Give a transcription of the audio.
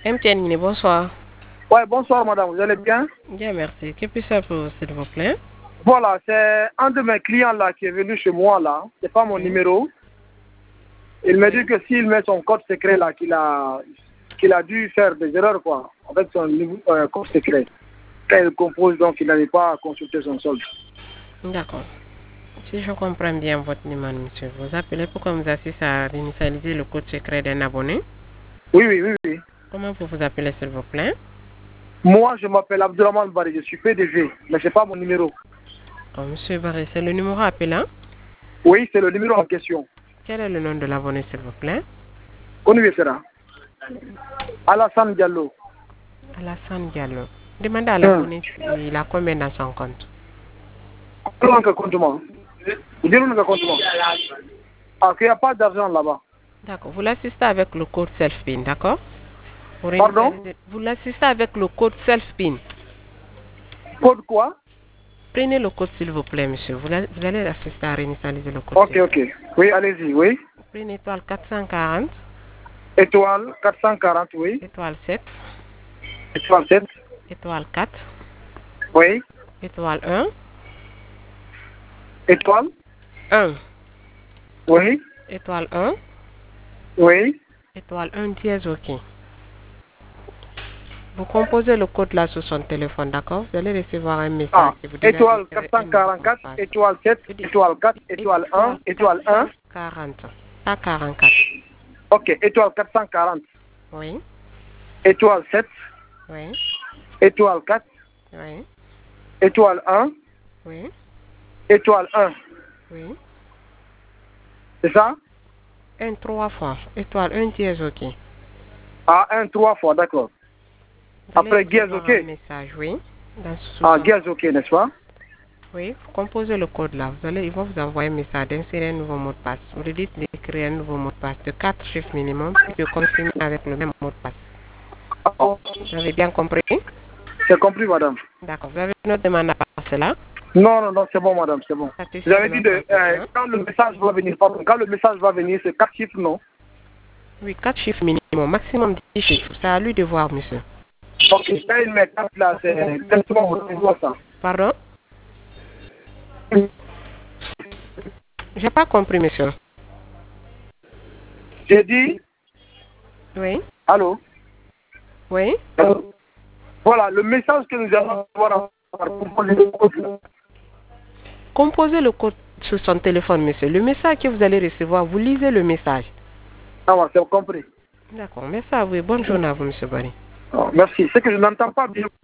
MTN, bonsoir. Ouais, bonsoir madame, vous allez bien? Bien, merci. Que puis-je faire pour vous, s'il vous plaît? Voilà, c'est un de mes clients là qui est venu chez moi là. C'est pas mon numéro. Il me dit que s'il met son code secret là, qu'il a dû faire des erreurs quoi, avec son code secret. Quand il compose, donc il n'arrive pas à consulter son solde. D'accord. Si je comprends bien votre numéro, monsieur, vous appelez pour qu'on vous assiste à initialiser le code secret d'un abonné. Oui. Comment vous vous appelez, s'il vous plaît? Moi, je m'appelle Abdurrahman Bari, je suis PDG, mais c'est pas mon numéro. Oh, monsieur Barré, c'est le numéro appelant? Oui, c'est le numéro en question. Quel est le nom de l'abonné, s'il vous plaît? Onuyesera. Alassane Diallo. Alassane Diallo. Demandez à l'abonné s'il a combien dans son compte. Ah, qu'il n'y a pas d'argent là-bas. D'accord. Vous l'assistez avec le code self-pin, d'accord? Pardon? Vous l'assistez avec le code self-pin. Code quoi? Prenez le code, s'il vous plaît, monsieur. Vous allez l'assister à réinitialiser le code. Ok. Oui, allez-y, oui. Prenez étoile 440. Étoile 440, oui. Étoile 7. Étoile 7. Étoile 4. Oui. Étoile 1. Étoile 1. Oui. Étoile 1. Oui. Étoile 1 dièse, ok. Vous composez le code là sur son téléphone, d'accord? Vous allez recevoir un message qui vous dit étoile 444, étoile 7, étoile 4, étoile 1, étoile 1. 40. Pas 44. Ok, étoile 440. Oui. Étoile 7. Oui. Étoile 4. Oui. Étoile 1. Oui. Étoile 1. Oui. C'est ça? 1 3 fois. Étoile 1 dièse, ok. Ah, 1 3 fois, d'accord. Après dièse, ok. Un message, oui. Dièse, ok, n'est-ce pas? Oui, vous composez le code là. Ils vont vous envoyer un message d'insérer un nouveau mot de passe. Vous lui dites d'écrire un nouveau mot de passe de 4 chiffres minimum et de confirmer avec le même mot de passe. Vous avez bien compris? J'ai compris, madame. D'accord. Vous avez une autre demande à part cela? Non, c'est bon, madame, c'est bon. Vous avez dit quand le message va venir, quand le message va venir, c'est 4 chiffres, non? Oui, 4 chiffres minimum, maximum 10 chiffres. C'est à lui de voir, monsieur. Ok, quand il met 4 là, c'est exactement ça. Pardon? J'ai pas compris, monsieur. J'ai dit? Oui. Allô? Oui. Voilà, le message que nous allons avoir à composer le code. Composez le code sur son téléphone, monsieur. Le message que vous allez recevoir, vous lisez le message. Ah ouais, c'est compris. D'accord, merci à vous et bonne journée à vous, monsieur Barry. Merci. C'est que je n'entends pas bien.